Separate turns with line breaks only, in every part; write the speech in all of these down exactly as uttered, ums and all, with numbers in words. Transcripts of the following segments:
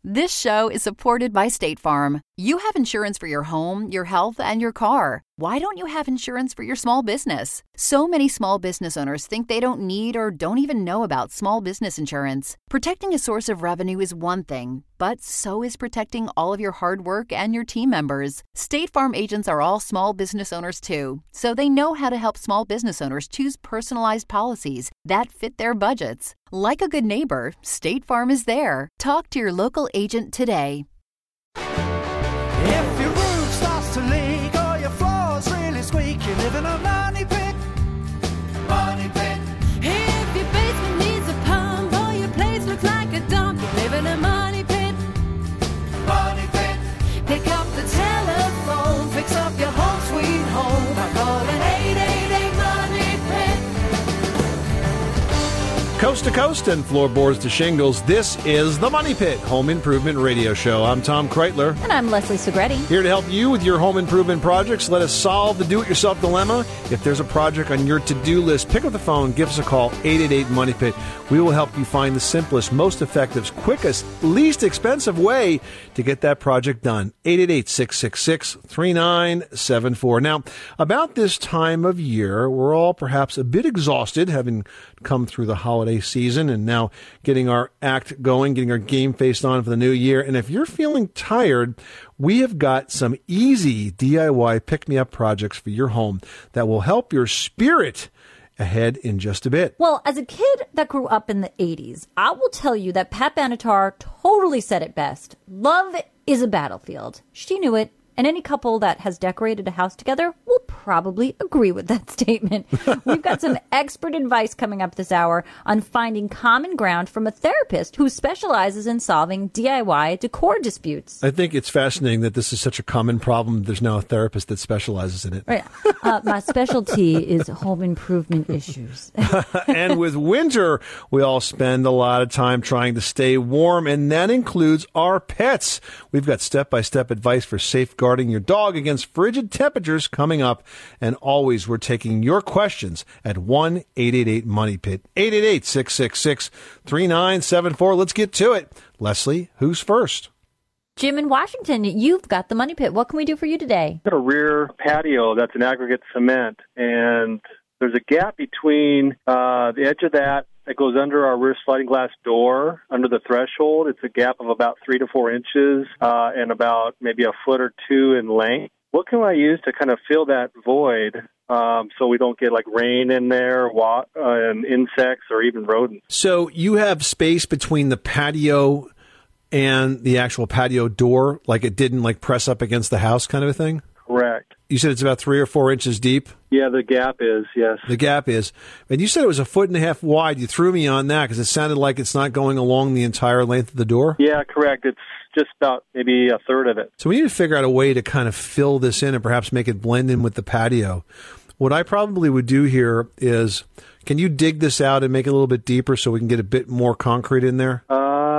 This show is supported by State Farm. You have insurance for your home, your health, and your car. Why don't you have insurance for your small business? So many small business owners think they don't need or don't even know about small business insurance. Protecting a source of revenue is one thing, but so is protecting all of your hard work and your team members. State Farm agents are all small business owners too, so they know how to help small business owners choose personalized policies that fit their budgets. Like a good neighbor, State Farm is there. Talk to your local agent today.
If your roof starts to leak or your floor's really squeak, you live in a money pit. Money pit.
If your basement needs a pump or your place looks like a dump, you live in a money pit.
Money pit.
Pick up the telephone, fix up your home sweet home by calling eight eight eight money pit.
Coast to coast and floorboards to shingles, this is the Money Pit Home Improvement Radio Show. I'm Tom Kreitler.
And I'm Leslie Segretti.
Here to help you with your home improvement projects. Let us solve the do-it-yourself dilemma. If there's a project on your to-do list, pick up the phone, give us a call, eight eight eight money pit. We will help you find the simplest, most effective, quickest, least expensive way to get that project done. eight eight eight, six six six, three nine seven four. Now, about this time of year, we're all perhaps a bit exhausted, having come through the holiday season and now getting our act going, getting our game face on for the new year. And if you're feeling tired, we have got some easy D I Y pick-me-up projects for your home that will help your spirit ahead in just a bit.
Well, as a kid that grew up in the eighties, I will tell you that Pat Benatar totally said it best. Love is a battlefield. She knew it. And any couple that has decorated a house together will probably agree with that statement. We've got some expert advice coming up this hour on finding common ground from a therapist who specializes in solving D I Y decor disputes.
I think it's fascinating that this is such a common problem. There's now a therapist that specializes in it.
Right. Uh, my specialty is home improvement issues.
And with winter, we all spend a lot of time trying to stay warm, and that includes our pets. We've got step-by-step advice for safeguarding your dog against frigid temperatures coming up. And always, we're taking your questions at one eight eight eight money pit, eight eight eight, six six six, three nine seven four. Let's get to it. Leslie, who's first?
Jim in Washington, you've got the Money Pit. What can we do for you today?
I've got a rear patio that's an aggregate cement, and there's a gap between uh, the edge of that that goes under our rear sliding glass door, under the threshold. It's a gap of about three to four inches uh, and about maybe a foot or two in length. What can I use to kind of fill that void um, so we don't get like rain in there, wa- uh, and insects or even rodents?
So you have space between the patio and the actual patio door, like it didn't like press up against the house kind of a thing?
Correct.
You said it's about three or four inches deep?
Yeah, the gap is, yes.
The gap is. And you said it was a foot and a half wide. You threw me on that because it sounded like it's not going along the entire length of the door?
Yeah, correct. It's just about maybe a third of it.
So we need to figure out a way to kind of fill this in and perhaps make it blend in with the patio. What I probably would do here is, can you dig this out and make it a little bit deeper so we can get a bit more concrete in there?
Uh,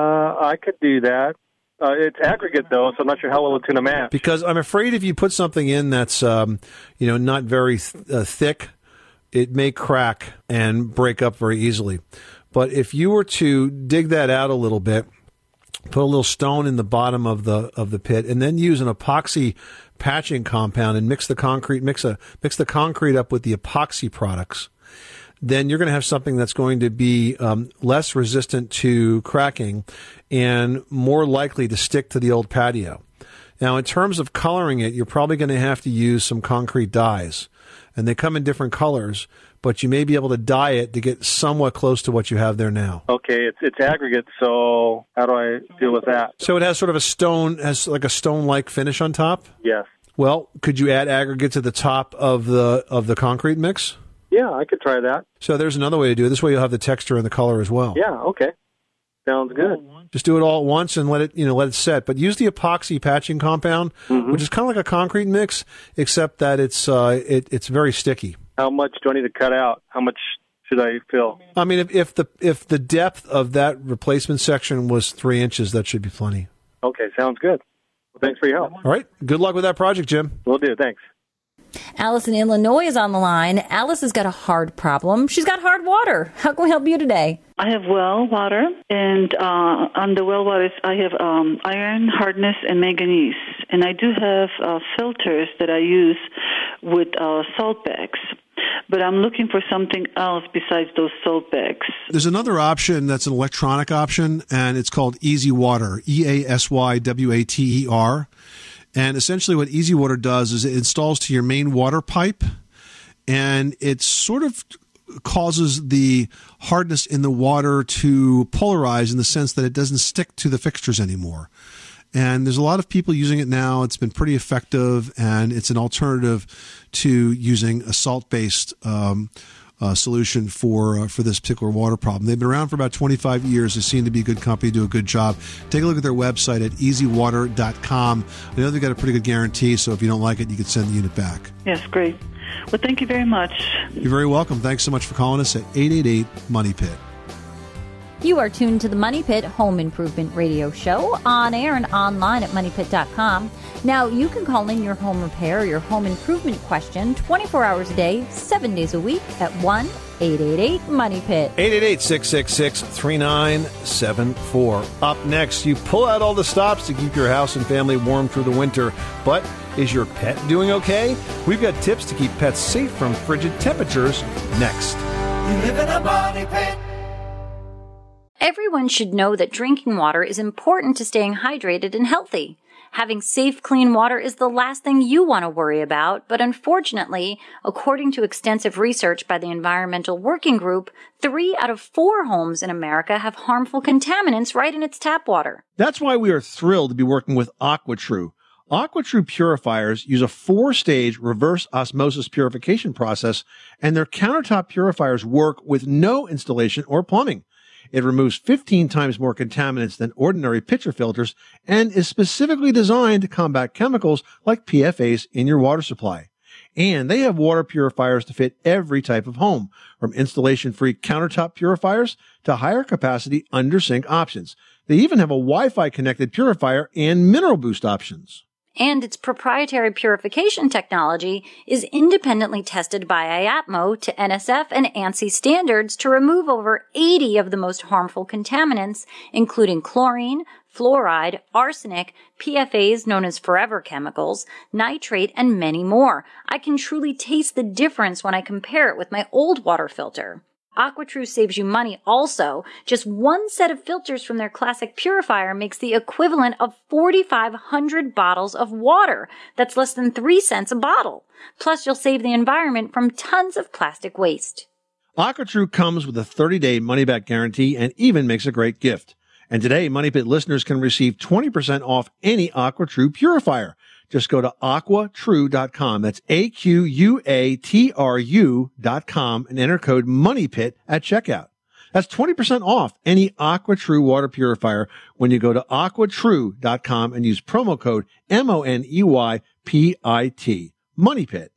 I could do that. Uh, it's aggregate, though, so I'm not sure how well it's going to match.
Because I'm afraid if you put something in that's, um, you know, not very th- uh, thick, it may crack and break up very easily. But if you were to dig that out a little bit, put a little stone in the bottom of the of the pit, and then use an epoxy patching compound and mix the concrete, mix a mix the concrete up with the epoxy products, then you're going to have something that's going to be um, less resistant to cracking and more likely to stick to the old patio. Now, in terms of coloring it, you're probably going to have to use some concrete dyes. And they come in different colors, but you may be able to dye it to get somewhat close to what you have there now.
Okay, it's it's aggregate, so how do I deal with that?
So it has sort of a stone, has like a stone-like finish on top?
Yes.
Well, could you add aggregate to the top of the of the concrete mix?
Yeah, I could try that.
So there's another way to do it. This way you'll have the texture and the color as well.
Yeah, okay. Sounds good.
Just do it all at once and let it, you know, let it set. But use the epoxy patching compound, mm-hmm. which is kind of like a concrete mix, except that it's uh, it, it's very sticky.
How much do I need to cut out? How much should I fill?
I mean, if, if the if the depth of that replacement section was three inches, that should be plenty.
Okay, sounds good. Well, thanks for your help.
All right. Good luck with that project, Jim.
Will do. Thanks.
Alice in Illinois is on the line. Alice has got a hard problem. She's got hard water. How can we help you today?
I have well water, and uh, on the well waters I have um, iron, hardness, and manganese. And I do have uh, filters that I use with uh, salt bags. But I'm looking for something else besides those salt bags.
There's another option that's an electronic option, and it's called Easy Water, E A S Y W A T E R. And essentially what Easy Water does is it installs to your main water pipe, and it sort of causes the hardness in the water to polarize in the sense that it doesn't stick to the fixtures anymore. And there's a lot of people using it now. It's been pretty effective, and it's an alternative to using a salt-based um, uh, solution for uh, for this particular water problem. They've been around for about twenty-five years. They seem to be a good company, do a good job. Take a look at their website at easy water dot com. I know they've got a pretty good guarantee, so if you don't like it, you can send the unit back.
Yes, great. Well, thank you very much.
You're very welcome. Thanks so much for calling us at eight eight eight, money pit.
You are tuned to the Money Pit Home Improvement Radio Show, on air and online at money pit dot com. Now, you can call in your home repair or your home improvement question twenty-four hours a day, seven days a week at one eight eight eight, money pit.
eight eight eight, six six six, three nine seven four. Up next, you pull out all the stops to keep your house and family warm through the winter, but is your pet doing okay? We've got tips to keep pets safe from frigid temperatures next.
You live in a money pit.
Everyone should know that drinking water is important to staying hydrated and healthy. Having safe, clean water is the last thing you want to worry about, but unfortunately, according to extensive research by the Environmental Working Group, three out of four homes in America have harmful contaminants right in its tap water.
That's why we are thrilled to be working with AquaTrue. AquaTrue purifiers use a four-stage reverse osmosis purification process, and their countertop purifiers work with no installation or plumbing. It removes fifteen times more contaminants than ordinary pitcher filters and is specifically designed to combat chemicals like P F As in your water supply. And they have water purifiers to fit every type of home, from installation-free countertop purifiers to higher capacity under-sink options. They even have a Wi-Fi connected purifier and mineral boost options.
And its proprietary purification technology is independently tested by I A P M O to N S F and ANSI standards to remove over eighty of the most harmful contaminants, including chlorine, fluoride, arsenic, P F As known as forever chemicals, nitrate, and many more. I can truly taste the difference when I compare it with my old water filter. AquaTrue saves you money also. Just one set of filters from their classic purifier makes the equivalent of forty-five hundred bottles of water. That's less than three cents a bottle. Plus, you'll save the environment from tons of plastic waste.
AquaTrue comes with a thirty-day money-back guarantee and even makes a great gift. And today, Money Pit listeners can receive twenty percent off any AquaTrue purifier. Just go to aqua true dot com. That's A Q U A T R U dot com and enter code MONEYPIT at checkout. That's twenty percent off any AquaTrue water purifier when you go to aqua true dot com and use promo code M O N E Y P I T. MONEYPIT.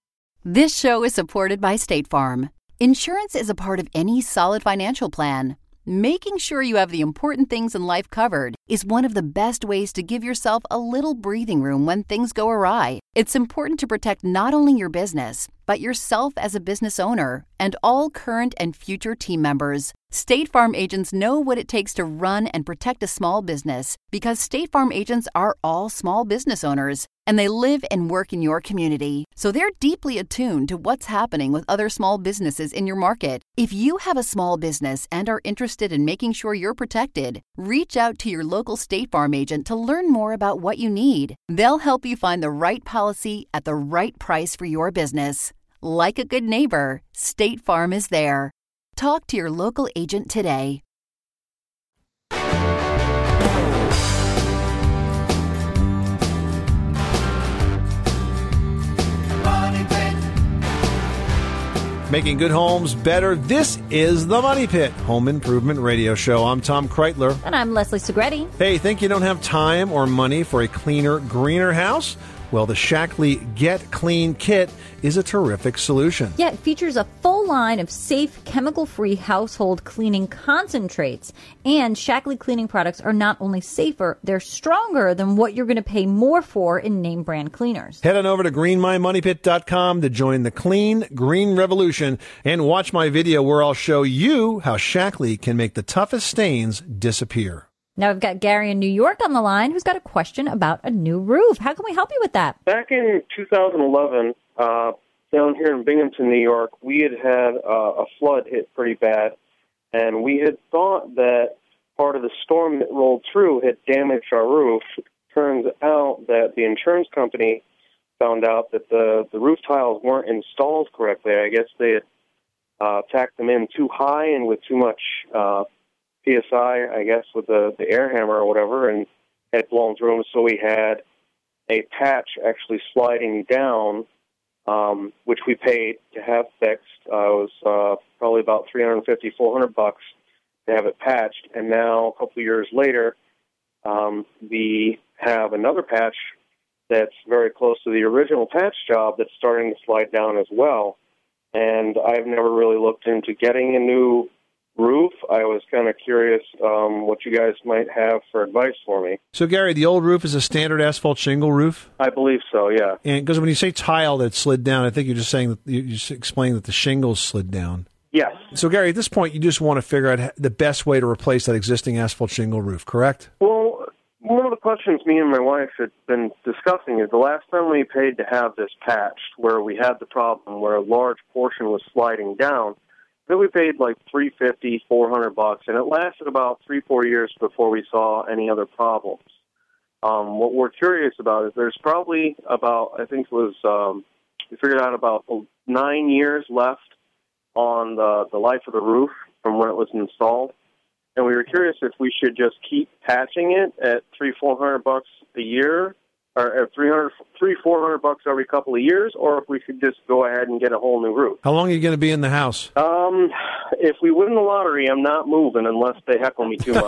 This show is supported by State Farm. Insurance is a part of any solid financial plan. Making sure you have the important things in life covered is one of the best ways to give yourself a little breathing room when things go awry. It's important to protect not only your business, but yourself as a business owner and all current and future team members. State Farm agents know what it takes to run and protect a small business because State Farm agents are all small business owners and they live and work in your community. So they're deeply attuned to what's happening with other small businesses in your market. If you have a small business and are interested in making sure you're protected, reach out to your local State Farm agent to learn more about what you need. They'll help you find the right policy at the right price for your business. Like a good neighbor, State Farm is there. Talk to your local agent today.
Making good homes better. This is the Money Pit Home Improvement Radio Show. I'm Tom Kreitler.
And I'm Leslie Segretti.
Hey, think you don't have time or money for a cleaner, greener house? Well, the Shackley Get Clean Kit is a terrific solution.
Yeah, it features a full line of safe, chemical-free household cleaning concentrates. And Shackley cleaning products are not only safer, they're stronger than what you're going to pay more for in name brand cleaners.
Head on over to green my money pit dot com to join the clean green revolution and watch my video where I'll show you how Shackley can make the toughest stains disappear.
Now we've got Gary in New York on the line who's got a question about a new roof. How can we help you with that?
Back in two thousand eleven, uh, down here in Binghamton, New York, we had had uh, a flood hit pretty bad, and we had thought that part of the storm that rolled through had damaged our roof. Turns out that the insurance company found out that the, the roof tiles weren't installed correctly. I guess they had uh, tacked them in too high and with too much uh, P S I, I guess, with the, the air hammer or whatever, and had blown through them. So we had a patch actually sliding down, um, which we paid to have fixed. Uh, it was uh, probably about three hundred fifty, four hundred bucks to have it patched. And now, a couple of years later, um, we have another patch that's very close to the original patch job that's starting to slide down as well. And I've never really looked into getting a new roof. I was kind of curious um, what you guys might have for advice for me.
So, Gary, the old roof is a standard asphalt shingle roof?
I believe so, yeah.
And because when you say tile that slid down, I think you're just saying that you're just explaining that the shingles slid down.
Yes.
So, Gary, at this point, you just want to figure out the best way to replace that existing asphalt shingle roof, correct?
Well, one of the questions me and my wife had been discussing is the last time we paid to have this patched, where we had the problem where a large portion was sliding down, then we paid like three hundred fifty, four hundred bucks, and it lasted about three, four years before we saw any other problems. Um, what we're curious about is there's probably about, I think it was, um, we figured out about nine years left on the, the life of the roof from when it was installed. And we were curious if we should just keep patching it at three, four hundred bucks a year, or at three hundred, three, four hundred bucks every couple of years, or if we should just go ahead and get a whole new roof.
How long are you going to be in the house?
Um, if we win the lottery, I'm not moving unless they heckle me too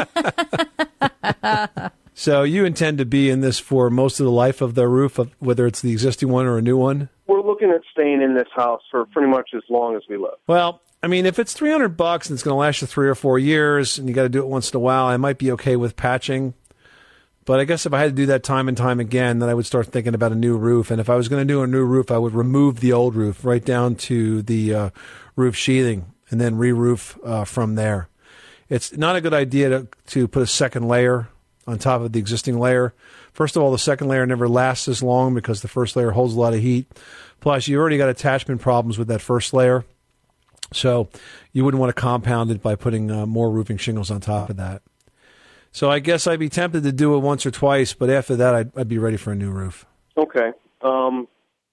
much.
So you intend to be in this for most of the life of the roof, of, whether it's the existing one or a new one?
We're looking at staying in this house for pretty much as long as we live.
Well, I mean, if it's three hundred bucks and it's going to last you three or four years and you got to do it once in a while, I might be okay with patching. But I guess if I had to do that time and time again, then I would start thinking about a new roof. And if I was going to do a new roof, I would remove the old roof right down to the uh, roof sheathing and then re-roof uh, from there. It's not a good idea to, to put a second layer on top of the existing layer. First of all, the second layer never lasts as long because the first layer holds a lot of heat. Plus, you already got attachment problems with that first layer. So you wouldn't want to compound it by putting uh, more roofing shingles on top of that. So I guess I'd be tempted to do it once or twice, but after that, I'd, I'd be ready for a new roof.
Okay. Um,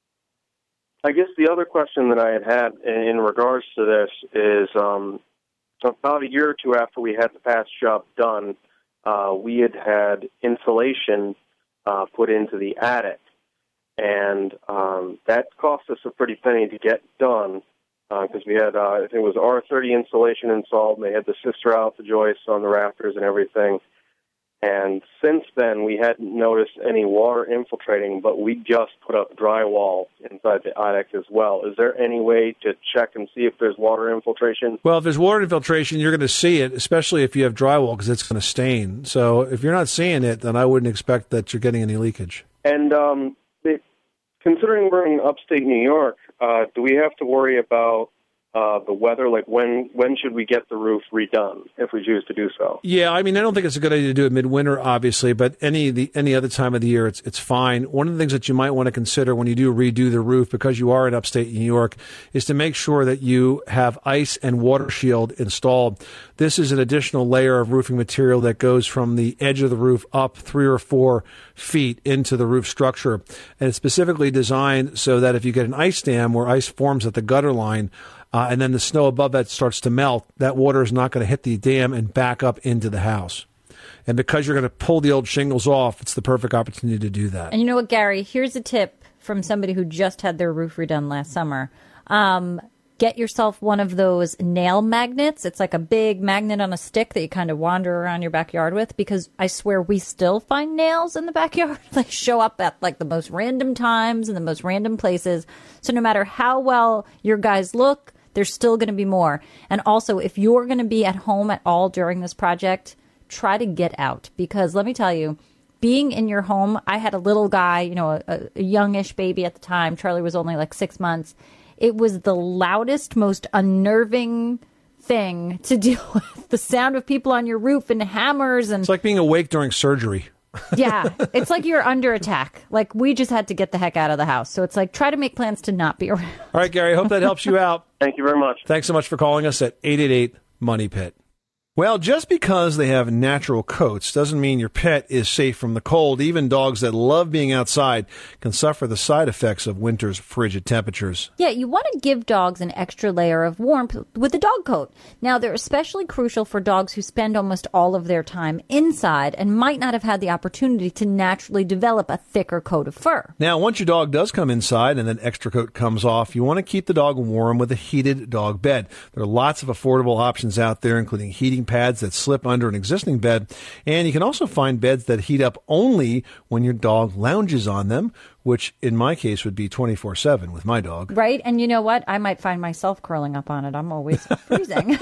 I guess the other question that I had had in, in regards to this is um, about a year or two after we had the patch job done, uh, we had had insulation uh, put into the attic, and um, that cost us a pretty penny to get done because uh, we had, uh, I think it was R thirty insulation installed, and they had the sister alpha joists on the rafters and everything. And since then, we hadn't noticed any water infiltrating, but we just put up drywall inside the attic as well. Is there any way to check and see if there's water infiltration?
Well, if there's water infiltration, you're going to see it, especially if you have drywall, because it's going to stain. So if you're not seeing it, then I wouldn't expect that you're getting any leakage.
And um, it, considering we're in upstate New York, uh, do we have to worry about Uh, the weather, like when when should we get the roof redone if we choose to do so?
Yeah, I mean, I don't think it's a good idea to do it midwinter, obviously, but any the any other time of the year, it's it's fine. One of the things that you might want to consider when you do redo the roof, because you are in upstate New York, is to make sure that you have ice and water shield installed. This is an additional layer of roofing material that goes from the edge of the roof up three or four feet into the roof structure, and it's specifically designed so that if you get an ice dam where ice forms at the gutter line, Uh, and then the snow above that starts to melt, that water is not going to hit the dam and back up into the house. And because you're going to pull the old shingles off, it's the perfect opportunity to do that.
And you know what, Gary? Here's a tip from somebody who just had their roof redone last summer. Um, get yourself one of those nail magnets. It's like a big magnet on a stick that you kind of wander around your backyard with, because I swear we still find nails in the backyard. They show up at like the most random times and the most random places. So no matter how well your guys look, there's still going to be more. And also, if you're going to be at home at all during this project, try to get out, because let me tell you, being in your home, I had a little guy, you know, a, a youngish baby at the time. Charlie was only like six months. It was the loudest, most unnerving thing to deal with. The sound of people on your roof and hammers. And
it's like being awake during surgery.
Yeah, it's like you're under attack. Like, we just had to get the heck out of the house. So it's like, try to make plans to not be around.
All right, Gary, I hope that helps you out.
Thank you very much.
Thanks so much for calling us at eight eight eight, money pit. Well, just because they have natural coats doesn't mean your pet is safe from the cold. Even dogs that love being outside can suffer the side effects of winter's frigid temperatures.
Yeah, you want to give dogs an extra layer of warmth with a dog coat. Now, they're especially crucial for dogs who spend almost all of their time inside and might not have had the opportunity to naturally develop a thicker coat of fur.
Now, once your dog does come inside and that extra coat comes off, you want to keep the dog warm with a heated dog bed. There are lots of affordable options out there, including heating pads that slip under an existing bed, and you can also find beds that heat up only when your dog lounges on them, which in my case would be twenty-four seven with my dog.
Right, and you know what? I might find myself curling up on it. I'm always freezing.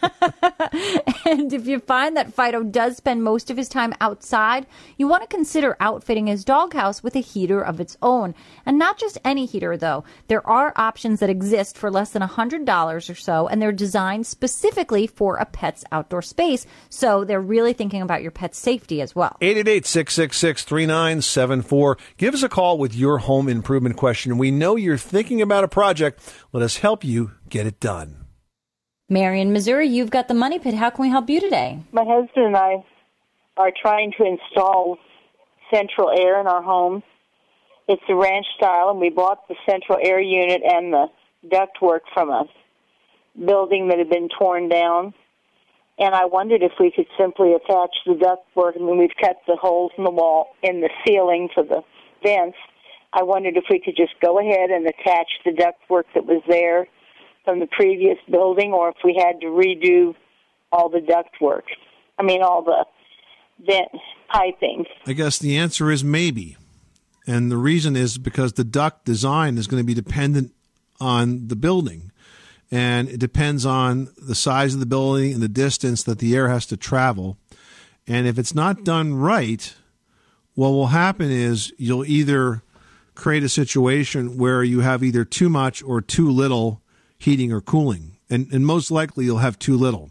And if you find that Fido does spend most of his time outside, you want to consider outfitting his doghouse with a heater of its own. And not just any heater, though. There are options that exist for less than one hundred dollars or so, and they're designed specifically for a pet's outdoor space. So they're really thinking about your pet's safety as well.
eight eight eight, six six six, three nine seven four. Give us a call with your home improvement question. We know you're thinking about a project. Let us help you get it done.
Marion, Missouri, you've got the Money Pit. How can we help you today?
My husband and I are trying to install central air in our home. It's a ranch style, and we bought the central air unit and the ductwork from a building that had been torn down. And I wondered if we could simply attach the ductwork. I mean, we've cut the holes in the wall, in the ceiling for the vents. I wondered if we could just go ahead and attach the ductwork that was there from the previous building, or if we had to redo all the ductwork. I mean, all the vent piping.
I guess the answer is maybe. And the reason is because the duct design is going to be dependent on the building. And it depends on the size of the building and the distance that the air has to travel. And if it's not done right, what will happen is you'll either create a situation where you have either too much or too little heating or cooling. And, and most likely you'll have too little.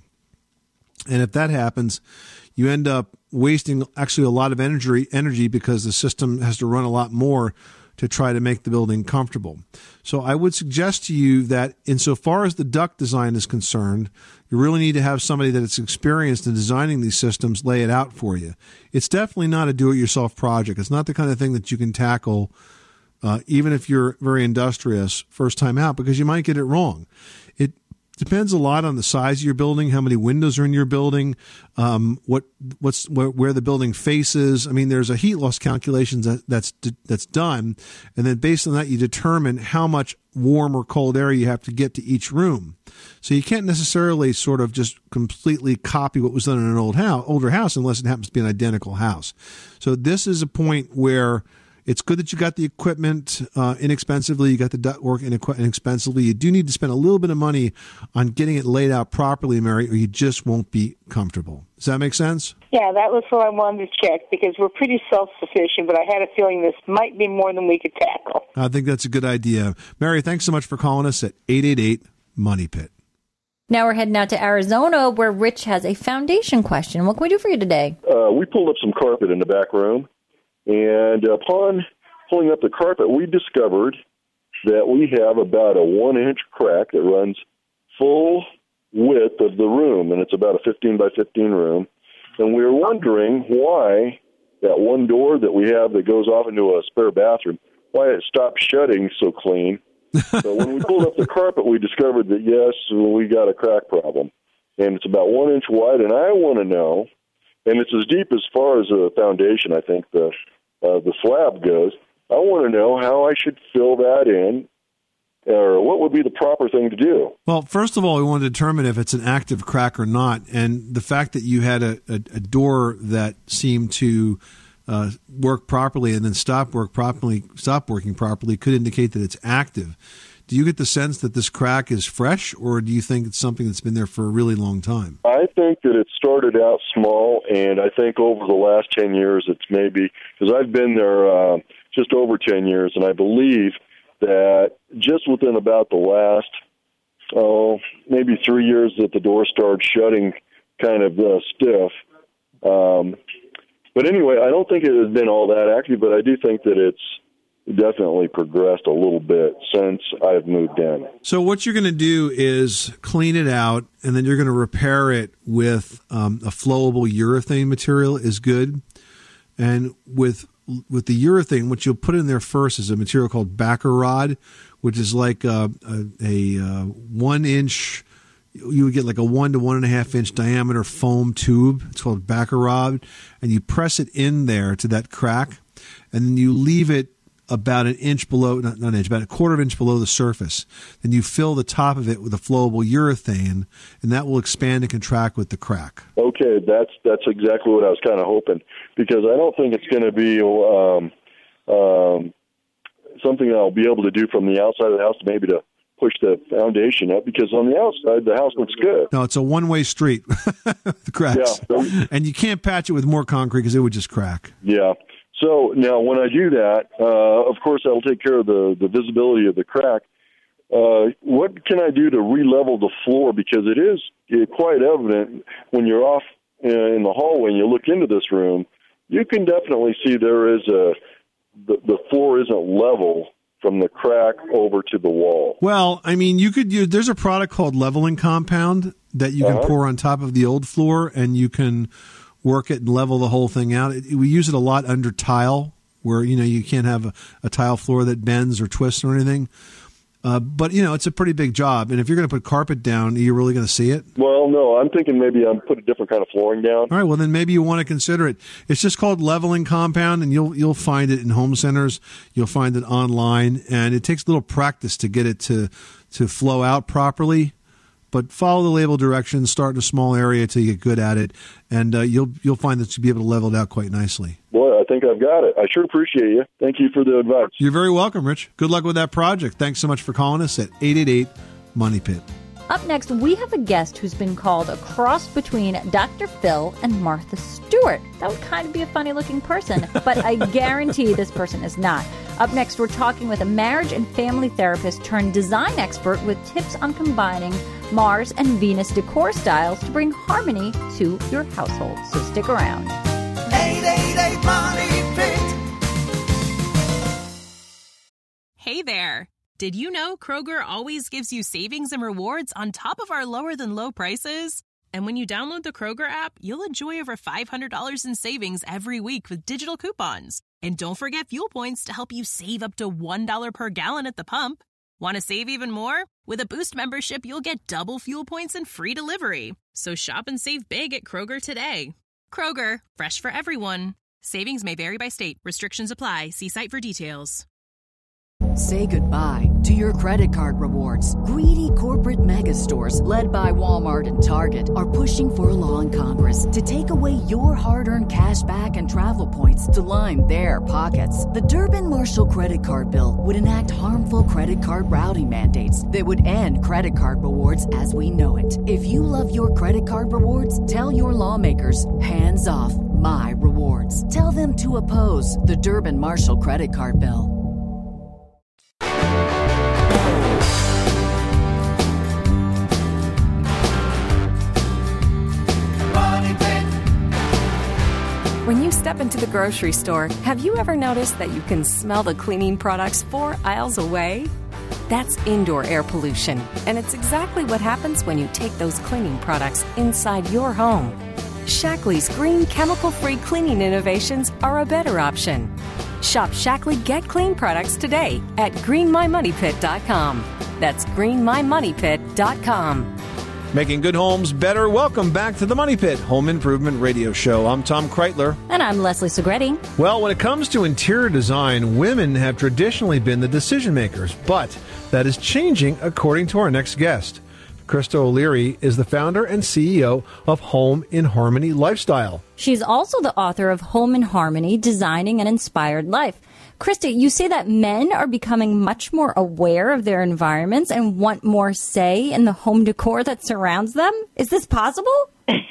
And if that happens, you end up wasting actually a lot of energy, energy because the system has to run a lot more to try to make the building comfortable. So I would suggest to you that insofar as the duct design is concerned, you really need to have somebody that is experienced in designing these systems lay it out for you. It's definitely not a do-it-yourself project. It's not the kind of thing that you can tackle uh, even if you're very industrious first time out, because you might get it wrong. It depends a lot on the size of your building, how many windows are in your building, um, what what's where, where the building faces. I mean, there's a heat loss calculation that, that's that's done, and then based on that, you determine how much warm or cold air you have to get to each room. So you can't necessarily sort of just completely copy what was done in an old house, older house, unless it happens to be an identical house. So this is a point where it's good that you got the equipment uh, inexpensively. You got the ductwork inexpensively. You do need to spend a little bit of money on getting it laid out properly, Mary, or you just won't be comfortable. Does that make sense?
Yeah, that was what I wanted to check, because we're pretty self-sufficient, but I had a feeling this might be more than we could tackle.
I think that's a good idea. Mary, thanks so much for calling us at eight eight eight, money pit.
Now we're heading out to Arizona, where Rich has a foundation question. What can we do for you today?
Uh, we pulled up some carpet in the back room. And upon pulling up the carpet, we discovered that we have about a one-inch crack that runs full width of the room, and it's about a fifteen by fifteen room. And we were wondering why that one door that we have that goes off into a spare bathroom, why it stopped shutting so clean. So when we pulled up the carpet, we discovered that, yes, we got a crack problem. And it's about one inch wide, and I want to know, and it's as deep as far as the foundation, I think, the Uh, the slab goes. I want to know how I should fill that in or what would be the proper thing to do?
Well, first of all, we want to determine if it's an active crack or not. And the fact that you had a, a, a door that seemed to uh, work properly and then stop work properly, stop working properly could indicate that it's active. Do you get the sense that this crack is fresh, or do you think it's something that's been there for a really long time?
I think that it started out small, and I think over the last ten years it's maybe, because I've been there uh, just over ten years, and I believe that just within about the last, oh, maybe three years that the door started shutting kind of uh, stiff. Um, but anyway, I don't think it has been all that active, but I do think that it's definitely progressed a little bit since I've moved in.
So what you're going to do is clean it out, and then you're going to repair it with um, a flowable urethane material is good. And with with the urethane, what you'll put in there first is a material called Baccarod, which is like a, a, a, a one inch, you would get like a one to one and a half inch diameter foam tube. It's called Baccarod, and you press it in there to that crack, and then you leave it about an inch below, not, not an inch, about a quarter of an inch below the surface. Then you fill the top of it with a flowable urethane, and that will expand and contract with the crack.
Okay, that's that's exactly what I was kind of hoping, because I don't think it's going to be um, um, something I'll be able to do from the outside of the house, maybe to push the foundation up, because on the outside, the house looks good.
No, it's a one-way street, the cracks. Yeah. And you can't patch it with more concrete because it would just crack.
Yeah. So now when I do that, uh, of course, I'll take care of the, the visibility of the crack. Uh, what can I do to re-level the floor? Because it is quite evident when you're off in the hallway and you look into this room, you can definitely see there is a, the, the floor isn't level from the crack over to the wall.
Well, I mean, you could use, there's a product called leveling compound that you can uh-huh. pour on top of the old floor, and you can work it and level the whole thing out. It, we use it a lot under tile, where, you know, you can't have a, a tile floor that bends or twists or anything. Uh, but, you know, it's a pretty big job. And if you're going to put carpet down, are you really going to see it?
Well, no, I'm thinking maybe I'm put a different kind of flooring down.
All right, well, then maybe you want to consider it. It's just called leveling compound, and you'll you'll find it in home centers. You'll find it online, and it takes a little practice to get it to, to flow out properly. But follow the label directions, start in a small area until you get good at it, and uh, you'll you'll find that you'll be able to level it out quite nicely.
Boy, I think I've got it. I sure appreciate you. Thank you for the advice.
You're very welcome, Rich. Good luck with that project. Thanks so much for calling us at eight eight eight, MONEY PIT.
Up next, we have a guest who's been called a cross between Doctor Phil and Martha Stewart. That would kind of be a funny-looking person, but I guarantee this person is not. Up next, we're talking with a marriage and family therapist turned design expert with tips on combining Mars and Venus decor styles to bring harmony to your household. So stick around.
eight eight eight, MONEY PIT.
Hey there. Did you know Kroger always gives you savings and rewards on top of our lower-than-low prices? And when you download the Kroger app, you'll enjoy over five hundred dollars in savings every week with digital coupons. And don't forget fuel points to help you save up to one dollar per gallon at the pump. Want to save even more? With a Boost membership, you'll get double fuel points and free delivery. So shop and save big at Kroger today. Kroger, fresh for everyone. Savings may vary by state. Restrictions apply. See site for details.
Say goodbye to your credit card rewards. Greedy corporate mega stores, led by Walmart and Target, are pushing for a law in Congress to take away your hard-earned cash back and travel points to line their pockets. The Durbin-Marshall credit card bill would enact harmful credit card routing mandates that would end credit card rewards as we know it. If you love your credit card rewards, tell your lawmakers, hands off my rewards. Tell them to oppose the Durbin-Marshall credit card bill.
When you step into the grocery store, have you ever noticed that you can smell the cleaning products four aisles away? That's indoor air pollution, and it's exactly what happens when you take those cleaning products inside your home. Shaklee's green chemical-free cleaning innovations are a better option. Shop Shaklee Get Clean products today at green my money pit dot com. That's green my money pit dot com.
Making good homes better. Welcome back to the Money Pit Home Improvement Radio Show. I'm Tom Kreitler.
And I'm Leslie Segretti.
Well, when it comes to interior design, women have traditionally been the decision makers, but that is changing according to our next guest. Krista O'Leary is the founder and C E O of Home in Harmony Lifestyle.
She's also the author of Home in Harmony, Designing an Inspired Life. Krista, you say that men are becoming much more aware of their environments and want more say in the home decor that surrounds them. Is this possible?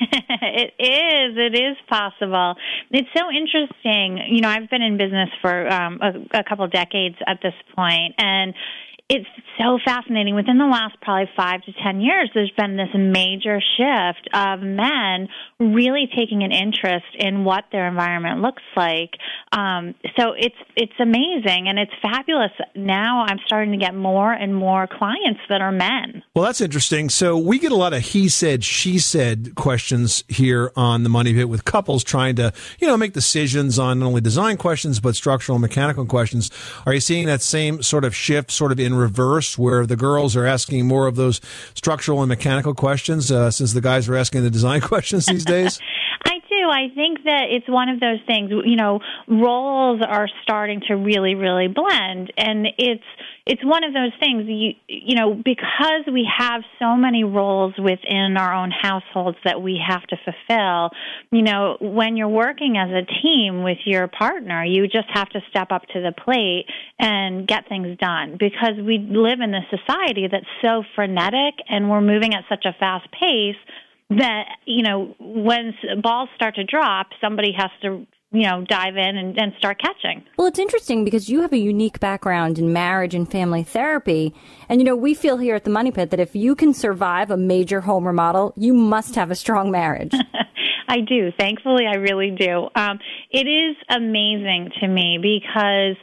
It is. It is possible. It's so interesting. You know, I've been in business for um, a, a couple of decades at this point, and it's so fascinating. Within the last probably five to ten years, there's been this major shift of men really taking an interest in what their environment looks like. Um, so it's it's amazing, and it's fabulous. Now I'm starting to get more and more clients that are men.
Well, that's interesting. So we get a lot of he said, she said questions here on the Money Pit with couples trying to, you know, make decisions on not only design questions, but structural and mechanical questions. Are you seeing that same sort of shift sort of in reverse where the girls are asking more of those structural and mechanical questions uh, since the guys are asking the design questions these days?
I do. I think that it's one of those things, you know, roles are starting to really, really blend. And it's it's one of those things, you, you know, because we have so many roles within our own households that we have to fulfill, you know, when you're working as a team with your partner, you just have to step up to the plate and get things done because we live in this society that's so frenetic and we're moving at such a fast pace that, you know, when balls start to drop, somebody has to, you know, dive in and, and start catching.
Well, it's interesting because you have a unique background in marriage and family therapy. And, you know, we feel here at the Money Pit that if you can survive a major home remodel, you must have a strong marriage.
I do. Thankfully, I really do. Um, it is amazing to me because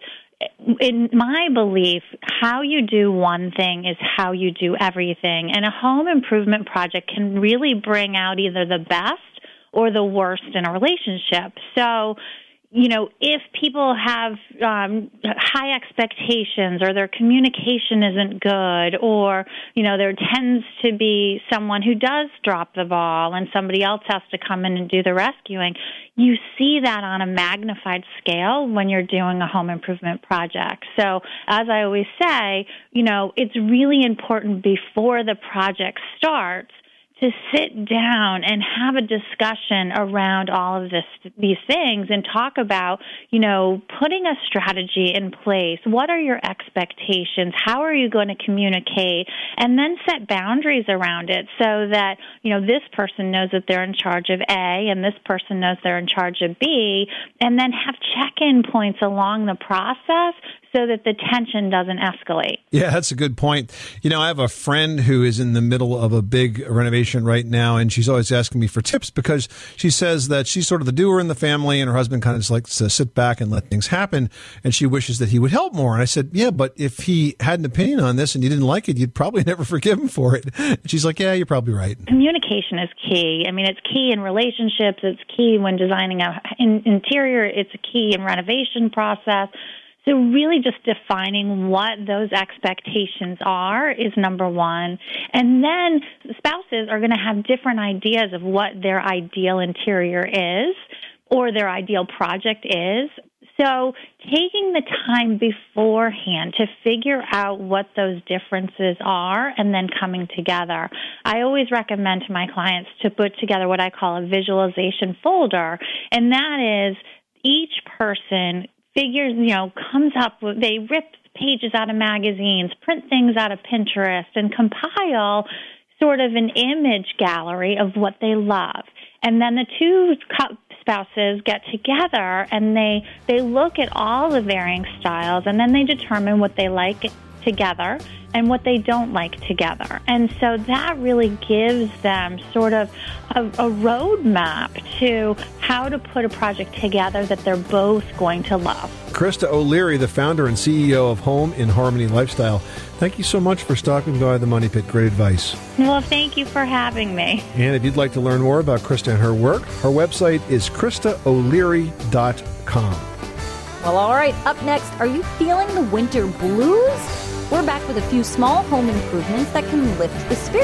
in my belief, how you do one thing is how you do everything. And a home improvement project can really bring out either the best or the worst in a relationship. So, you know, if people have um, high expectations or their communication isn't good or, you know, there tends to be someone who does drop the ball and somebody else has to come in and do the rescuing, you see that on a magnified scale when you're doing a home improvement project. So as I always say, you know, it's really important before the project starts to sit down and have a discussion around all of this, these things and talk about, you know, putting a strategy in place. What are your expectations? How are you going to communicate? And then set boundaries around it so that, you know, this person knows that they're in charge of A and this person knows they're in charge of B, and then have check-in points along the process so that the tension doesn't escalate.
Yeah, that's a good point. You know, I have a friend who is in the middle of a big renovation right now, and she's always asking me for tips because she says that she's sort of the doer in the family, and her husband kind of just likes to sit back and let things happen, and she wishes that he would help more. And I said, yeah, but if he had an opinion on this and you didn't like it, you'd probably never forgive him for it. And she's like, yeah, you're probably right.
Communication is key. I mean, it's key in relationships. It's key when designing an in- interior. It's a key in renovation process. So really just defining what those expectations are is number one. And then spouses are going to have different ideas of what their ideal interior is or their ideal project is. So taking the time beforehand to figure out what those differences are and then coming together. I always recommend to my clients to put together what I call a visualization folder, and that is each person figures, you know, comes up with, they rip pages out of magazines, print things out of Pinterest, and compile sort of an image gallery of what they love. And then the two spouses get together and they, they look at all the varying styles, and then they determine what they like together and what they don't like together. And so that really gives them sort of a, a roadmap to how to put a project together that they're both going to love.
Krista O'Leary, the founder and C E O of Home in Harmony Lifestyle. Thank you so much for stopping by the Money Pit. Great advice.
Well, thank you for having me.
And if you'd like to learn more about Krista and her work, her website is krista o'leary dot com.
Well, all right. Up next, are you feeling the winter blues? We're back with a few small home improvements that can lift the spirits.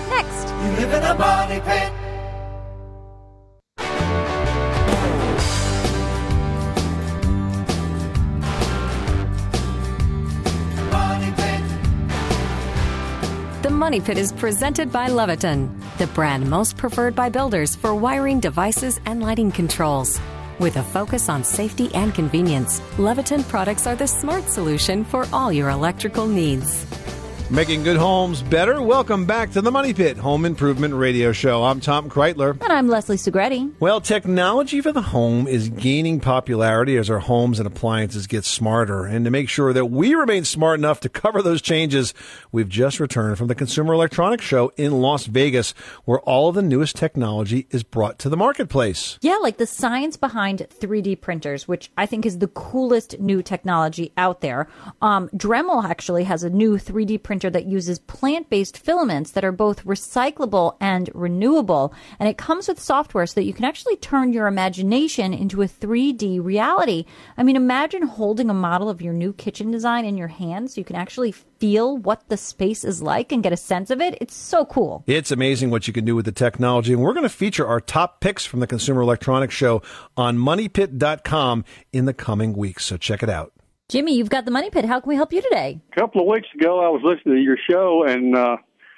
next.
You live in a money pit. Money pit.
The Money Pit is presented by Leviton, the brand most preferred by builders for wiring devices and lighting controls. With a focus on safety and convenience, Leviton products are the smart solution for all your electrical needs.
Making good homes better. Welcome back to the Money Pit Home Improvement Radio Show. I'm Tom Kreitler.
And I'm Leslie Segretti.
Well, technology for the home is gaining popularity as our homes and appliances get smarter. And to make sure that we remain smart enough to cover those changes, we've just returned from the Consumer Electronics Show in Las Vegas, where all of the newest technology is brought to the marketplace.
Yeah, like the science behind three D printers, which I think is the coolest new technology out there. Um, Dremel actually has a new three D printer that uses plant-based filaments that are both recyclable and renewable. And it comes with software so that you can actually turn your imagination into a three D reality. I mean, imagine holding a model of your new kitchen design in your hands so you can actually feel what the space is like and get a sense of it. It's so cool.
It's amazing what you can do with the technology. And we're going to feature our top picks from the Consumer Electronics Show on money pit dot com in the coming weeks. So check it out.
Jimmy, you've got the Money Pit. How can we help you today?
A couple of weeks ago, I was listening to your show, and uh,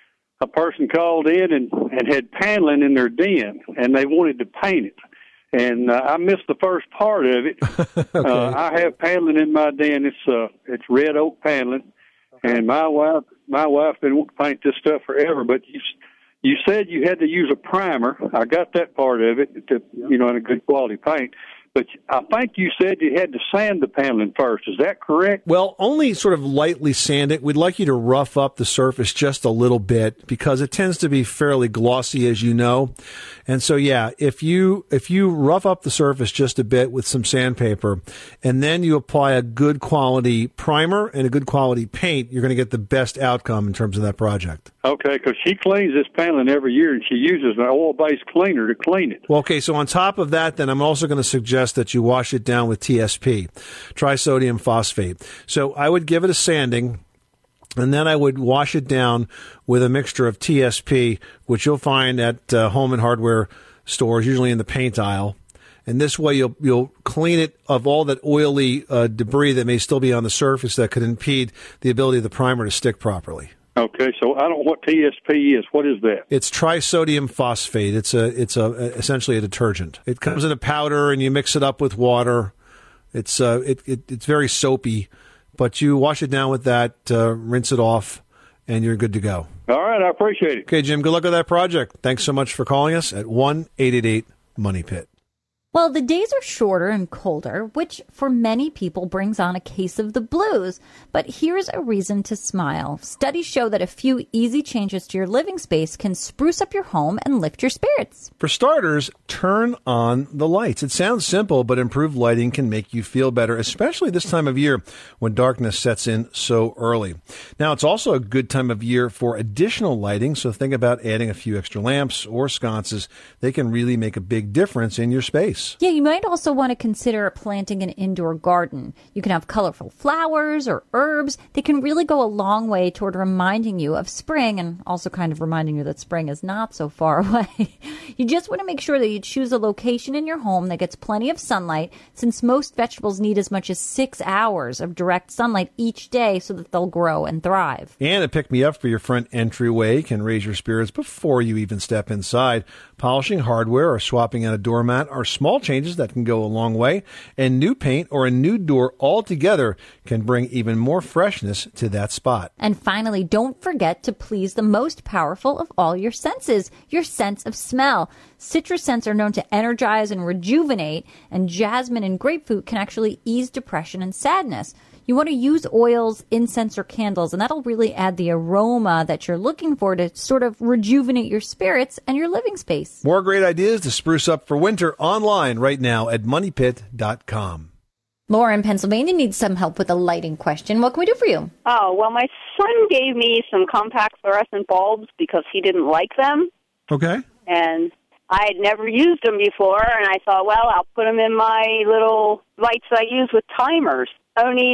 a person called in and, and had paneling in their den, and they wanted to paint it. And uh, I missed the first part of it.
Okay.
uh, I have paneling in my den. It's uh, it's red oak paneling, and my wife my wife been wanting to paint this stuff forever. But you you said you had to use a primer. I got that part of it, to, you know, in a good quality paint. But I think you said you had to sand the paneling first. Is that correct?
Well, only sort of lightly sand it. We'd like you to rough up the surface just a little bit because it tends to be fairly glossy, as you know. And so, yeah, if you if you rough up the surface just a bit with some sandpaper and then you apply a good quality primer and a good quality paint, you're going to get the best outcome in terms of that project.
Okay, because she cleans this paneling every year, and she uses an oil-based cleaner to clean it.
Well, okay, so on top of that, then I'm also going to suggest that you wash it down with T S P, trisodium phosphate. So I would give it a sanding, and then I would wash it down with a mixture of T S P, which you'll find at uh, home and hardware stores, usually in the paint aisle. And this way you'll you'll clean it of all that oily uh, debris that may still be on the surface that could impede the ability of the primer to stick properly.
Okay, so I don't know what T S P is. What is that?
It's trisodium phosphate. It's a it's a essentially a detergent. It comes in a powder, and you mix it up with water. It's uh it, it it's very soapy, but you wash it down with that, uh, rinse it off, and you're good to go.
All right, I appreciate it.
Okay, Jim. Good luck with that project. Thanks so much for calling us at one eight eight eight Money Pit.
Well, the days are shorter and colder, which for many people brings on a case of the blues. But here's a reason to smile. Studies show that a few easy changes to your living space can spruce up your home and lift your spirits.
For starters, turn on the lights. It sounds simple, but improved lighting can make you feel better, especially this time of year when darkness sets in so early. Now, it's also a good time of year for additional lighting, so think about adding a few extra lamps or sconces. They can really make a big difference in your space.
Yeah, you might also want to consider planting an indoor garden. You can have colorful flowers or herbs. They can really go a long way toward reminding you of spring and also kind of reminding you that spring is not so far away. You just want to make sure that you choose a location in your home that gets plenty of sunlight, since most vegetables need as much as six hours of direct sunlight each day so that they'll grow and thrive.
And a pick-me-up for your front entryway can raise your spirits before you even step inside. Polishing hardware or swapping out a doormat are small changes that can go a long way, and new paint or a new door altogether can bring even more freshness to that spot.
And finally, don't forget to please the most powerful of all your senses, your sense of smell. Citrus scents are known to energize and rejuvenate, and jasmine and grapefruit can actually ease depression and sadness. You want to use oils, incense, or candles, and that'll really add the aroma that you're looking for to sort of rejuvenate your spirits and your living space.
More great ideas to spruce up for winter online right now at money pit dot com.
Laura in Pennsylvania needs some help with a lighting question. What can we do for you?
Oh, well, my son gave me some compact fluorescent bulbs because he didn't like them.
Okay.
And I had never used them before, and I thought, well, I'll put them in my little lights I use with timers. Only they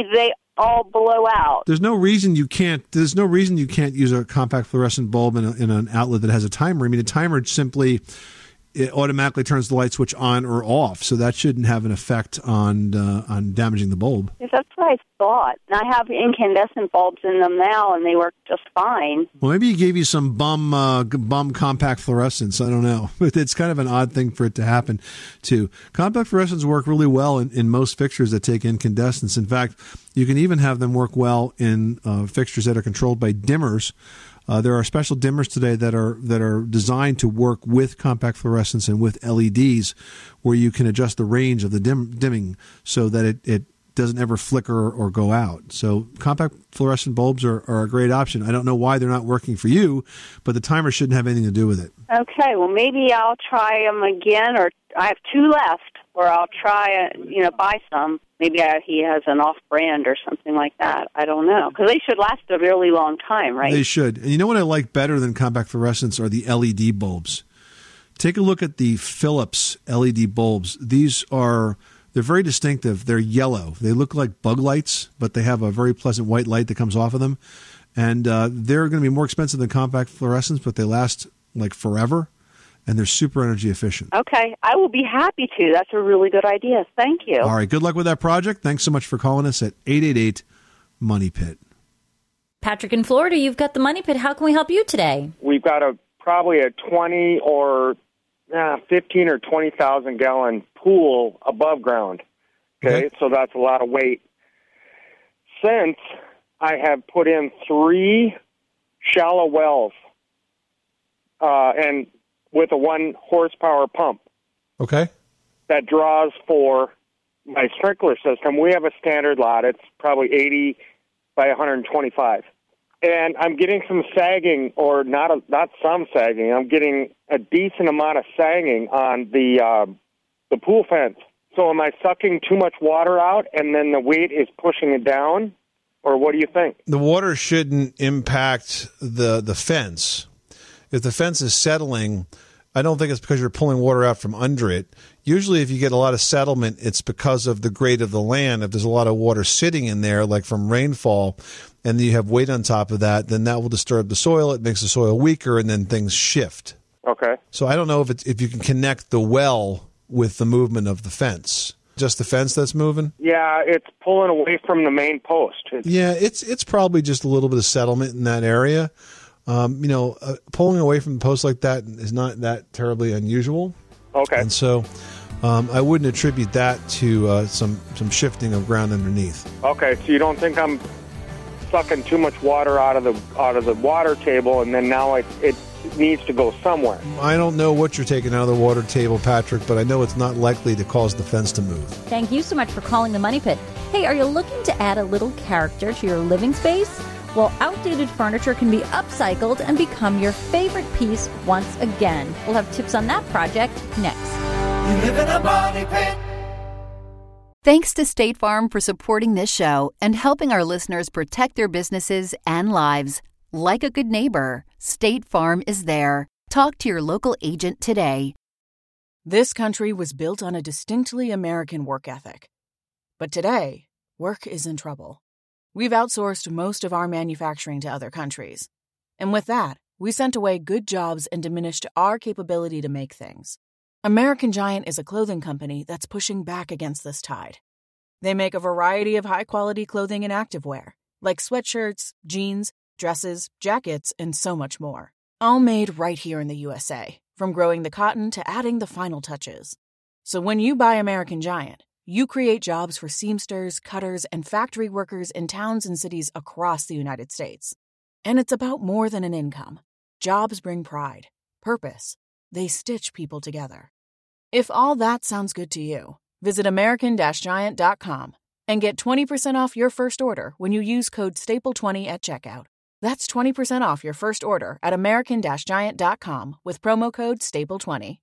all blow out.
There's no reason you can't. There's no reason you can't use a compact fluorescent bulb in, a, in an outlet that has a timer. I mean, a timer simply it automatically turns the light switch on or off, so that shouldn't have an effect on uh, on damaging the bulb.
Yes, that's what I thought. And I have incandescent bulbs in them now, and they work just fine.
Well, maybe he gave you some bum uh, bum compact fluorescence. I don't know. But it's kind of an odd thing for it to happen, too. Compact fluorescents work really well in, in most fixtures that take incandescence. In fact, you can even have them work well in uh, fixtures that are controlled by dimmers. Uh, there are special dimmers today that are that are designed to work with compact fluorescence and with L E Ds, where you can adjust the range of the dim, dimming so that it, it doesn't ever flicker or go out. So compact fluorescent bulbs are, are a great option. I don't know why they're not working for you, but the timer shouldn't have anything to do with it.
Okay, well, maybe I'll try them again, or I have two left, or I'll try, uh, you know, buy some. Maybe I, he has an off-brand or something like that. I don't know. Because they should last a really long time, right?
They should. And you know what I like better than compact fluorescents are the L E D bulbs. Take a look at the Philips L E D bulbs. These are, they're very distinctive. They're yellow. They look like bug lights, but they have a very pleasant white light that comes off of them. And uh, they're going to be more expensive than compact fluorescents, but they last like forever. And they're super energy efficient.
Okay. I will be happy to. That's a really good idea. Thank you.
All right. Good luck with that project. Thanks so much for calling us at eight eight eight, money pit.
Patrick in Florida, you've got the Money Pit. How can we help you today?
We've got a probably a twenty or uh, fifteen or twenty thousand gallon pool above ground. Okay? okay, so that's a lot of weight. Since I have put in three shallow wells, uh, and with a one horsepower pump.
Okay.
That draws for my sprinkler system. We have a standard lot. It's probably eighty by one hundred twenty-five. And I'm getting some sagging, or not a, not some sagging. I'm getting a decent amount of sagging on the uh, the pool fence. So am I sucking too much water out and then the weight is pushing it down? Or what do you think?
The water shouldn't impact the the fence. If the fence is settling, I don't think it's because you're pulling water out from under it. Usually if you get a lot of settlement, it's because of the grade of the land. If there's a lot of water sitting in there, like from rainfall, and then you have weight on top of that, then that will disturb the soil. It makes the soil weaker, and then things shift.
Okay.
So I don't know if it's, if you can connect the well with the movement of the fence. Just the fence that's moving?
Yeah, it's pulling away from the main post. It's-
yeah, it's it's probably just a little bit of settlement in that area. Um, you know, uh, pulling away from the post like that is not that terribly unusual.
Okay.
And so um, I wouldn't attribute that to uh, some, some shifting of ground underneath.
Okay, so you don't think I'm sucking too much water out of the out of the water table, and then now it, it needs to go somewhere?
I don't know what you're taking out of the water table, Patrick, but I know it's not likely to cause the fence to move.
Thank you so much for calling the Money Pit. Hey, are you looking to add a little character to your living space? Well, outdated furniture can be upcycled and become your favorite piece once again. We'll have tips on that project next.
You live in a money pit.
Thanks to State Farm for supporting this show and helping our listeners protect their businesses and lives. Like a good neighbor, State Farm is there. Talk to your local agent today.
This country was built on a distinctly American work ethic. But today, work is in trouble. We've outsourced most of our manufacturing to other countries. And with that, we sent away good jobs and diminished our capability to make things. American Giant is a clothing company that's pushing back against this tide. They make a variety of high-quality clothing and activewear, like sweatshirts, jeans, dresses, jackets, and so much more. All made right here in the U S A, from growing the cotton to adding the final touches. So when you buy American Giant, you create jobs for seamsters, cutters, and factory workers in towns and cities across the United States. And it's about more than an income. Jobs bring pride, purpose. They stitch people together. If all that sounds good to you, visit American Giant dot com and get twenty percent off your first order when you use code staple twenty at checkout. That's twenty percent off your first order at American Giant dot com with promo code staple twenty.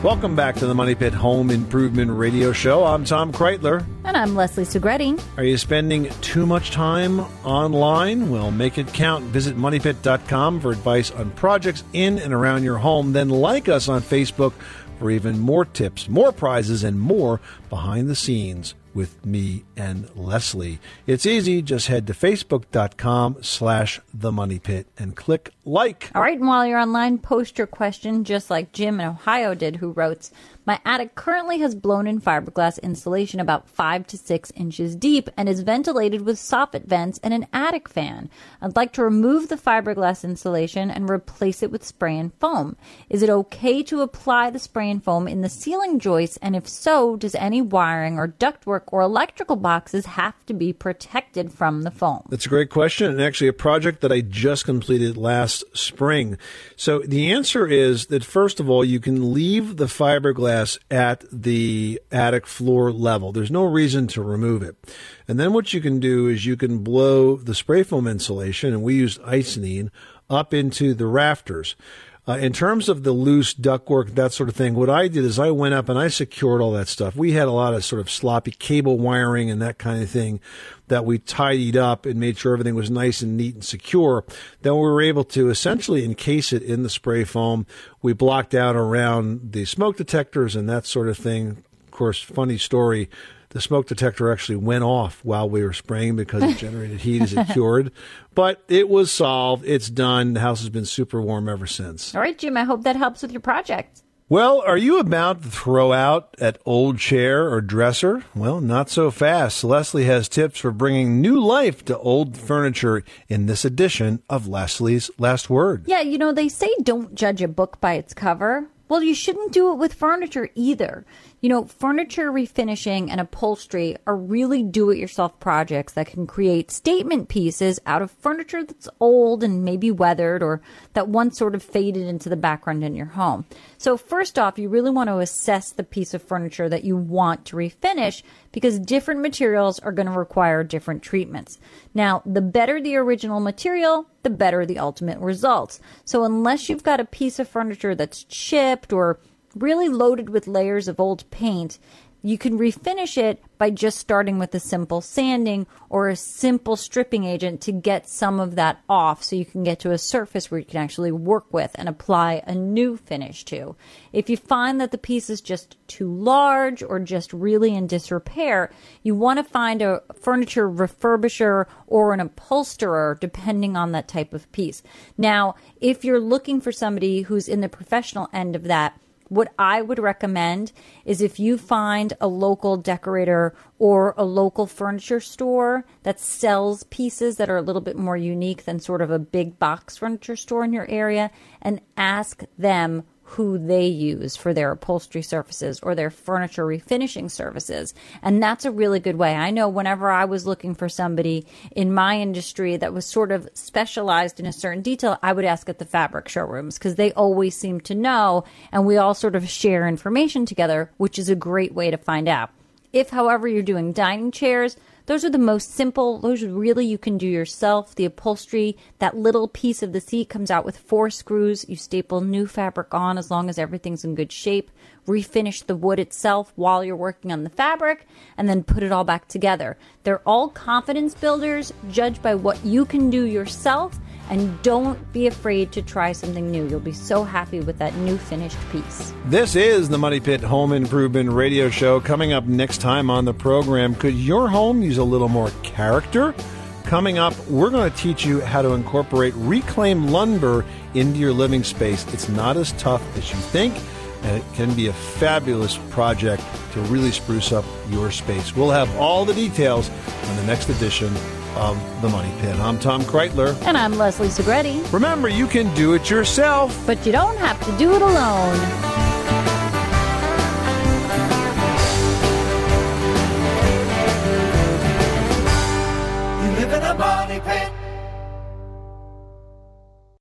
Welcome back to the Money Pit Home Improvement Radio Show. I'm Tom Kreitler.
And I'm Leslie Segretti.
Are you spending too much time online? Well, make it count. Visit money pit dot com for advice on projects in and around your home. Then like us on Facebook for even more tips, more prizes, and more behind the scenes with me and Leslie. It's easy. Just head to facebook.com slash the money pit and click like.
All right, and while you're online, post your question just like Jim in Ohio did, who wrote, my attic currently has blown-in fiberglass insulation about five to six inches deep and is ventilated with soffit vents and an attic fan. I'd like to remove the fiberglass insulation and replace it with spray and foam. Is it okay to apply the spray and foam in the ceiling joists? And if so, does any wiring or ductwork or electrical boxes have to be protected from the foam?
That's a great question, and actually a project that I just completed last spring. So the answer is that, first of all, you can leave the fiberglass at the attic floor level. There's no reason to remove it. And then what you can do is you can blow the spray foam insulation, and we used Icynene, up into the rafters. Uh, in terms of the loose ductwork, that sort of thing, what I did is I went up and I secured all that stuff. We had a lot of sort of sloppy cable wiring and that kind of thing that we tidied up and made sure everything was nice and neat and secure. Then we were able to essentially encase it in the spray foam. We blocked out around the smoke detectors and that sort of thing. Of course, funny story. The smoke detector actually went off while we were spraying because it generated heat as it cured. But it was solved. It's done. The house has been super warm ever since.
All right, Jim, I hope that helps with your project.
Well, are you about to throw out that old chair or dresser? Well, not so fast. Leslie has tips for bringing new life to old furniture in this edition of Leslie's Last Word.
Yeah, you know, they say don't judge a book by its cover. Well, you shouldn't do it with furniture either. You know, furniture refinishing and upholstery are really do-it-yourself projects that can create statement pieces out of furniture that's old and maybe weathered or that once sort of faded into the background in your home. So first off, you really want to assess the piece of furniture that you want to refinish because different materials are going to require different treatments. Now, the better the original material, the better the ultimate results. So unless you've got a piece of furniture that's chipped or really loaded with layers of old paint, you can refinish it by just starting with a simple sanding or a simple stripping agent to get some of that off so you can get to a surface where you can actually work with and apply a new finish to. If you find that the piece is just too large or just really in disrepair, you want to find a furniture refurbisher or an upholsterer depending on that type of piece. Now, if you're looking for somebody who's in the professional end of that, what I would recommend is if you find a local decorator or a local furniture store that sells pieces that are a little bit more unique than sort of a big box furniture store in your area, and ask them who they use for their upholstery services or their furniture refinishing services. And that's a really good way. I know whenever I was looking for somebody in my industry that was sort of specialized in a certain detail, I would ask at the fabric showrooms because they always seem to know, and we all sort of share information together, which is a great way to find out. If, however, you're doing dining chairs, those are the most simple. Those really you can do yourself. The upholstery, that little piece of the seat comes out with four screws. You staple new fabric on as long as everything's in good shape. Refinish the wood itself while you're working on the fabric, and then put it all back together. They're all confidence builders, judged by what you can do yourself, and don't be afraid to try something new. You'll be so happy with that new finished piece.
This is the Money Pit Home Improvement Radio Show. Coming up next time on the program, could your home use a little more character? Coming up, we're going to teach you how to incorporate reclaimed lumber into your living space. It's not as tough as you think, and it can be a fabulous project to really spruce up your space. We'll have all the details on the next edition of The Money Pit. I'm Tom Kreitler.
And I'm Leslie Segretti.
Remember, you can do it yourself,
but you don't have to do it alone.